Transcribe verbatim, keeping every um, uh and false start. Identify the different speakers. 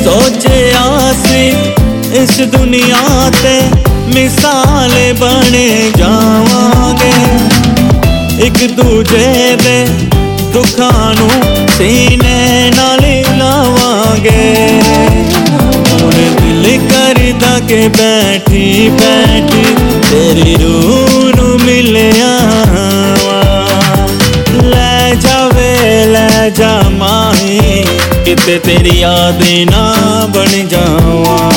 Speaker 1: सोचिया सी इस दुनिया ते मिसाल बने जावांगे, एक दूजे दे दुखां नू सीने नाल लावांगे। हुण दिल करदा के बैठी बैठी तेरी रूह नू मिलिया, लै जावे लै जा माही किते तेरी याद ना बन जावां।